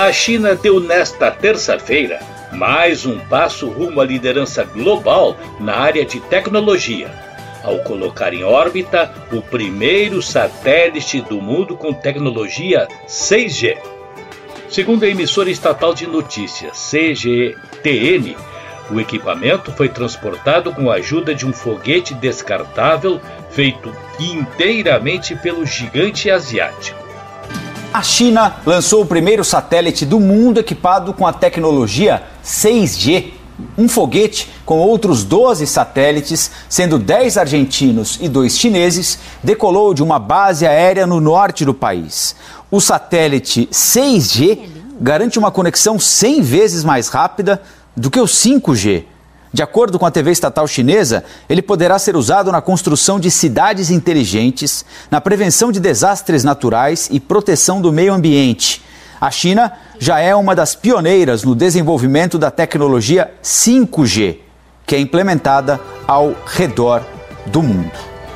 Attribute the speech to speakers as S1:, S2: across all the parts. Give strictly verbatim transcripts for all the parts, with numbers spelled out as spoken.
S1: A China deu nesta terça-feira mais um passo rumo à liderança global na área de tecnologia, ao colocar em órbita o primeiro satélite do mundo com tecnologia seis G. Segundo a emissora estatal de notícias C G T N, o equipamento foi transportado com a ajuda de um foguete descartável feito inteiramente pelo gigante asiático.
S2: A China lançou o primeiro satélite do mundo equipado com a tecnologia seis G. Um foguete com outros doze satélites, sendo dez argentinos e dois chineses, decolou de uma base aérea no norte do país. O satélite seis G garante uma conexão cem vezes mais rápida do que o cinco G. De acordo com a T V estatal chinesa, ele poderá ser usado na construção de cidades inteligentes, na prevenção de desastres naturais e proteção do meio ambiente. A China já é uma das pioneiras no desenvolvimento da tecnologia cinco G, que é implementada ao redor do mundo.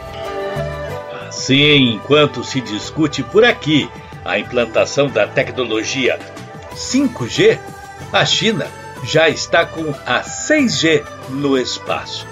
S1: Assim, enquanto se discute por aqui a implantação da tecnologia cinco G, a China já está com a seis G no espaço.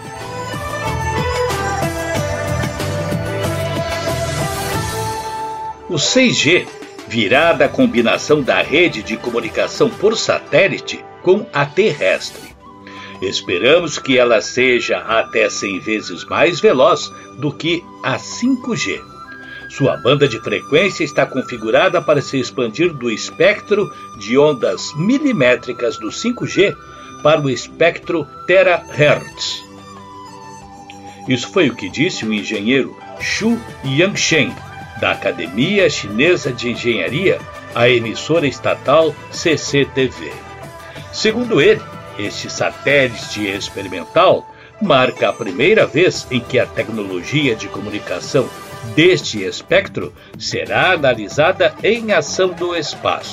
S1: O seis G virá da combinação da rede de comunicação por satélite com a terrestre. Esperamos que ela seja até cem vezes mais veloz do que a cinco G. Sua banda de frequência está configurada para se expandir do espectro de ondas milimétricas do cinco G para o espectro terahertz. Isso foi o que disse o engenheiro Xu Yangsheng, da Academia Chinesa de Engenharia, à emissora estatal C C T V. Segundo ele, este satélite experimental marca a primeira vez em que a tecnologia de comunicação deste espectro será analisada em ação do espaço.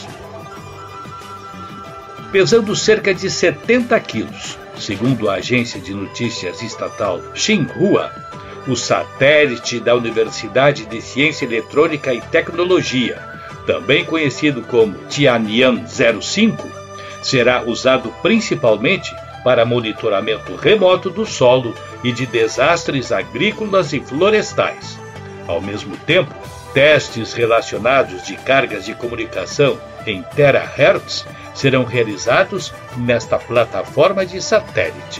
S1: Pesando cerca de setenta quilos, segundo a agência de notícias estatal Xinhua, o satélite da Universidade de Ciência Eletrônica e Tecnologia, também conhecido como Tianyan zero cinco, será usado principalmente para monitoramento remoto do solo e de desastres agrícolas e florestais. Ao mesmo tempo, testes relacionados de cargas de comunicação em terahertz serão realizados nesta plataforma de satélite.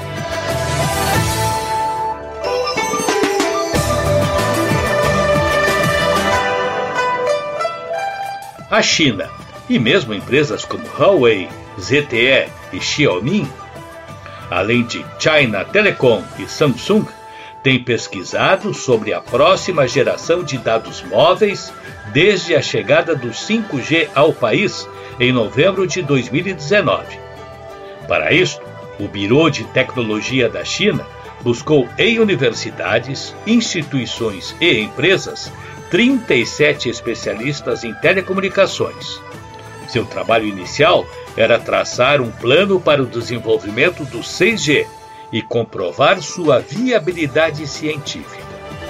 S1: A China, e mesmo empresas como Huawei, Z T E e Xiaomi, além de China Telecom e Samsung, tem pesquisado sobre a próxima geração de dados móveis desde a chegada do cinco G ao país em novembro de dois mil e dezenove. Para isso, o Bureau de Tecnologia da China buscou em universidades, instituições e empresas trinta e sete especialistas em telecomunicações. Seu trabalho inicial era traçar um plano para o desenvolvimento do seis G e comprovar sua viabilidade científica.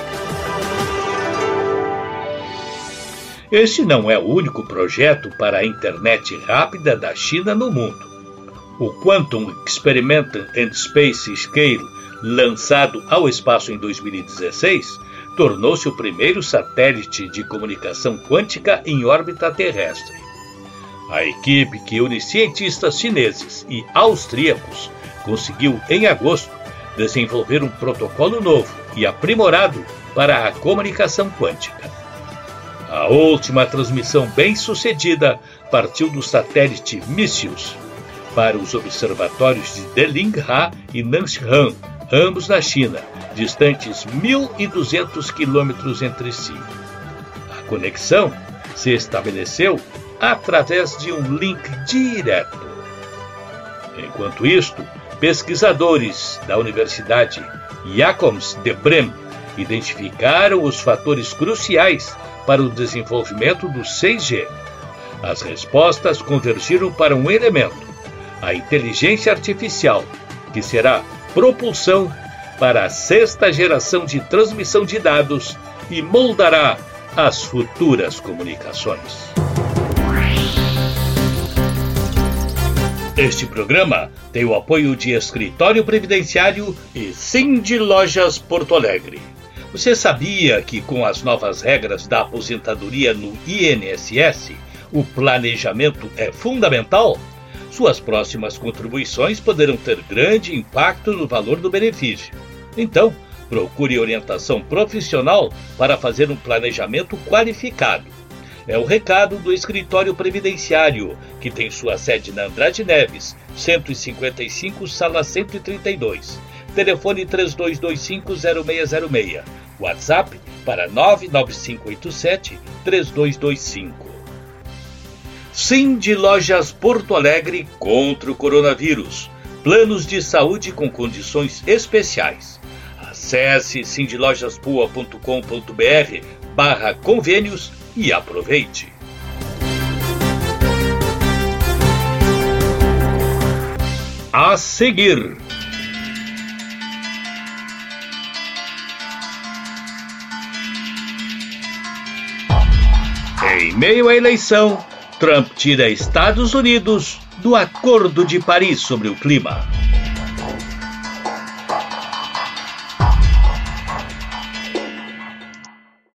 S1: Este não é o único projeto para a internet rápida da China no mundo. O Quantum Experiment and Space Scale, lançado ao espaço em dois mil e dezesseis, tornou-se o primeiro satélite de comunicação quântica em órbita terrestre. A equipe, que une cientistas chineses e austríacos, conseguiu, em agosto, desenvolver um protocolo novo e aprimorado para a comunicação quântica. A última transmissão bem-sucedida partiu do satélite Missius para os observatórios de Delingha e Nanshan, ambos na China, distantes mil e duzentos quilômetros entre si. A conexão se estabeleceu através de um link direto. Enquanto isto, pesquisadores da Universidade Jacobs de Brême identificaram os fatores cruciais para o desenvolvimento do seis G. As respostas convergiram para um elemento: a inteligência artificial, que será propulsão para a sexta geração de transmissão de dados e moldará as futuras comunicações. Este programa tem o apoio de Escritório Previdenciário e Cindy Lojas Porto Alegre. Você sabia que com as novas regras da aposentadoria no I N S S, o planejamento é fundamental? Suas próximas contribuições poderão ter grande impacto no valor do benefício. Então, procure orientação profissional para fazer um planejamento qualificado. É o recado do Escritório Previdenciário, que tem sua sede na Andrade Neves, cento e cinquenta e cinco, sala cento e trinta e dois. Telefone três dois dois cinco, zero seis zero seis. WhatsApp para nove nove cinco oito sete, três dois dois cinco. Cindy Lojas Porto Alegre contra o coronavírus. Planos de saúde com condições especiais. Acesse cindy lojas poa ponto com ponto br barra convênios e aproveite. A seguir. Em meio à eleição, Trump tira Estados Unidos do Acordo de Paris sobre o clima.